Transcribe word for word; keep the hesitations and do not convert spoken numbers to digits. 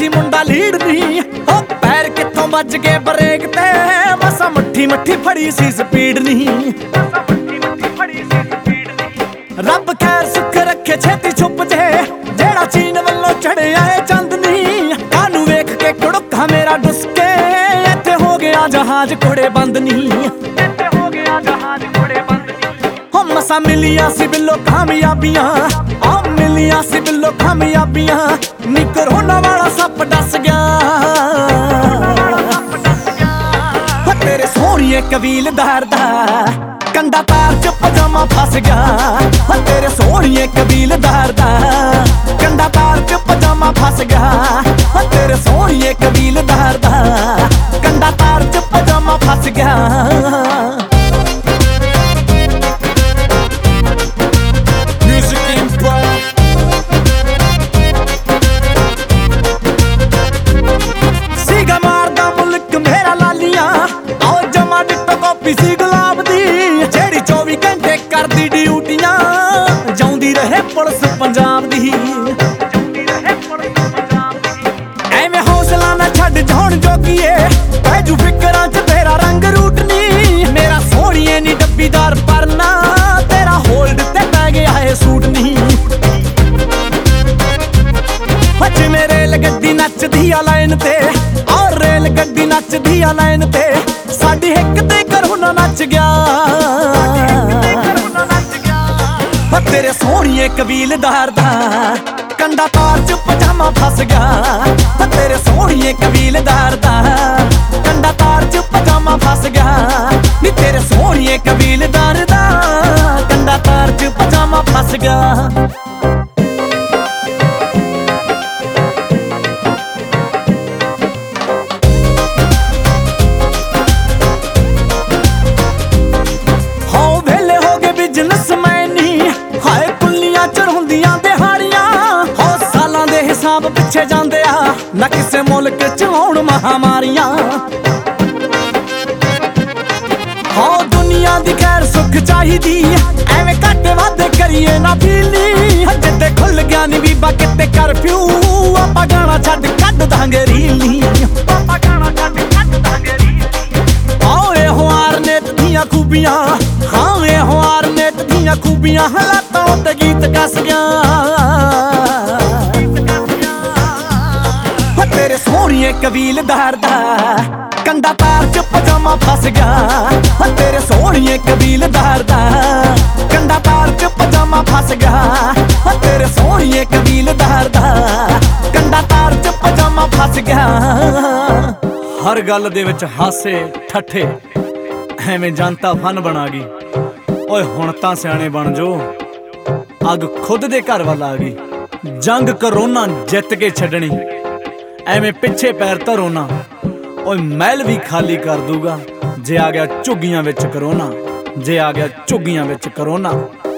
ਸੀ ਮੁੰਡਾ ਲੀਡ ਨਹੀਂ, ਹੋ ਪੈਰ ਕਿੱਥੋਂ ਵੱਜ ਗਏ ਬ੍ਰੇਕ ਤੇ, ਮਸਾਂ ਮੱਠੀ ਮੱਠੀ ਫੜੀ ਸੀ ਸਪੀਡ ਨਹੀਂ। ਰੱਬ ਖੈਰ ਸੁੱਖ ਰੱਖੇ ਛੇਤੀ ਛੁੱਪ ਜੇ, ਜਿਹੜਾ ਚੀਨ ਵੱਲੋਂ ਚੜਿਆ ਏ ਚੰਦ ਨਹੀਂ। ਕਾਨੂੰ ਵੇਖ ਕੇ ਕੁੜੁੱਕਾ ਮੇਰਾ ਡੁਸਕੇ, ਇੱਥੇ ਹੋ ਗਿਆ ਜਹਾਜ਼ ਕੋੜੇ ਬੰਦ ਨਹੀਂ। ਹੋ ਮਸਾਂ ਮਿਲੀਆਂ ਸੀ ਬਿੱਲੋ ਕਾਮਯਾਬੀਆਂ, ਆ ਮਿਲੀਆਂ ਸੀ ਬਿੱਲੋ ਕਾਮਯਾਬੀਆਂ, ਨੀ ਕਰੋਨਾ ਵਾਲਾ ਸੱਪ ਡਸ ਗਿਆ। ਹੋ ਤੇਰੇ ਸੋਹਣੀਏ ਕਬੀਲਦਾਰ ਦਾ ਕੰਡਾ ਤਾਰ ਚ ਪਜਾਮਾ ਫਸ ਗਿਆ। ਹੋ ਤੇਰੇ ਸੋਹਣੀਏ ਕਬੀਲਦਾਰ ਦਾ ਕੰਡਾ ਤਾਰ ਚ ਪਜਾਮਾ ਫਸ ਗਿਆ। ਹੋ ਤੇਰੇ ਸੋਹਣੀਏ ਕਬੀਲਦਾਰ ਦਾ ਕੰਡਾ ਤਾਰ ਚ ਪਜਾਮਾ ਫਸ ਗਿਆ। ਸੀ ਗੁਲਾਬ ਦੀ ਜਿਹੜੀ ਚੌਵੀ ਘੰਟੇ ਕਰਦੀ ਡਿਊਟੀਆਂ, ਜਾਉਂਦੀ ਰਹੇ ਪੁਲਿਸ ਪੰਜਾਬ ਦੀ। ਐਵੇਂ ਹੌਸਲਾ ਨਾ ਛੱਡ ਜਾਣ ਜੋਗੀਏ, ਪੈਜੂ ਫਿਕਰਾਂ ਚ ਤੇਰਾ ਰੰਗ ਰੂਟ ਨੀ। ਮੇਰਾ ਸੋਹਣੀਏ ਨੀ ਡੱਬੀਦਾਰ ਪਰਨਾ, ਤੇਰਾ ਹੋਲਡ ਤੇ ਪੈ ਗਿਆ ਏ ਸੂਟ ਨੀ। ਅੱਜ ਮੇਰੇ ਰੇਲ ਗੱਡੀ ਨੱਚਦੀ ਆ ਲਾਈਨ ਤੇ, ਔਰ ਰੇਲ ਗੱਡੀ ਨੱਚਦੀ ਆ ਲਾਈਨ ਤੇ, ਸਾਡੀ ਹਿੱਕ ਤੇ ਕਰੋਨਾ ਨੱਚ ਗਿਆ। ਹੋ ਤੇਰੇ ਸੋਹਣੀਏ ਕਬੀਲਦਾਰ ਦਾ ਕੰਡਾ ਤਾਰ ਚ ਪਜਾਮਾ ਫਸ ਗਿਆ। ਹੋ ਤੇਰੇ ਸੋਹਣੀਏ ਕਬੀਲਦਾਰ ਦਾ ਕੰਡਾ ਤਾਰ ਚ ਪਜਾਮਾ ਫਸ ਗਿਆ। ਨੀ ਤੇਰੇ ਸੋਹਣੀਏ ਕਬੀਲਦਾਰ ਦਾ ਕੰਡਾ ਤਾਰ ਚ ਪਜਾਮਾ ਫਸ ਗਿਆ। ਹਿਸਾਬ ਪਿੱਛੇ ਜਾਂਦੇ ਆ ਨਾ ਕਿਸੇ ਮੁਲਕ ਚ ਆਉਣ ਮਹਾਮਾਰੀਆਂ। ਹੋ ਦੁਨੀਆ ਦੀ ਖੈਰ ਸੁੱਖ ਚਾਹੀਦੀ, ਐਵੇਂ ਘਾਟੇ ਵਾਧੇ ਕਰੀਏ ਨਾ ਫੀਲੀ। ਜਿੱਦੇ ਖੁੱਲ ਗਿਆ ਨੀ ਬੀਬਾ ਕਿਤੇ ਕਰਫਿਊ, ਆਪਾਂ ਗਾਣਾ ਛੱਡ ਕੱਢ ਦਾਂਗੇ ਰੀਲੀ। ਆਓ ਇਹੋ ਆਰਨੇਤ ਦੀਆਂ ਖੂਬੀਆਂ, ਹਾਂ ਇਹੋ ਆਰਨੇਤ ਦੀਆਂ ਖੂਬੀਆਂ, ਹਾਲਾਤਾਂ ਉੱਤੇ ਗੀਤ ਕੱਸ ਗਿਆ। ਤੇਰੇ ਸੋਹਣੀਏ ਕਬੀਲਦਾਰ ਦਾ ਕੰਡਾ ਤਾਰ ਚ ਪਜਾਮਾ ਫਸ ਗਿਆ। ਹੋ ਤੇਰੇ ਸੋਹਣੀਏ ਕਬੀਲਦਾਰ ਦਾ ਕੰਡਾ ਤਾਰ ਚ ਪਜਾਮਾ ਫਸ ਗਿਆ। ਹੋ ਤੇਰੇ ਸੋਹਣੀਏ ਕਬੀਲਦਾਰ ਦਾ ਕੰਡਾ ਤਾਰ ਚ ਪਜਾਮਾ ਫਸ ਗਿਆ। ਹਰ ਗੱਲ ਦੇ ਵਿੱਚ ਹਾਸੇ ਠੱਠੇ, ਐਵੇਂ ਜਨਤਾ ਫਨ ਬਣਾ ਗਈ। ਓਏ ਹੁਣ ਤਾਂ ਸਿਆਣੇ ਬਣ ਜੋ, ਅੱਗ ਖੁਦ ਦੇ ਘਰ ਵੱਲ ਆ ਗਈ। ਜੰਗ ਕਰੋਨਾ ਜਿੱਤ ਕੇ ਛੱਡਣੀ, ਐਵੇਂ ਪਿੱਛੇ ਪੈਰ ਧਰੋ ਨਾ। ਓਏ ਮਹਿਲ ਵੀ ਖਾਲੀ ਕਰ ਦੂਗਾ ਜੇ ਆ ਗਿਆ ਝੁੱਗੀਆਂ ਵਿੱਚ ਕਰੋਨਾ, ਜੇ ਆ ਗਿਆ ਝੁੱਗੀਆਂ ਵਿੱਚ ਕਰੋਨਾ।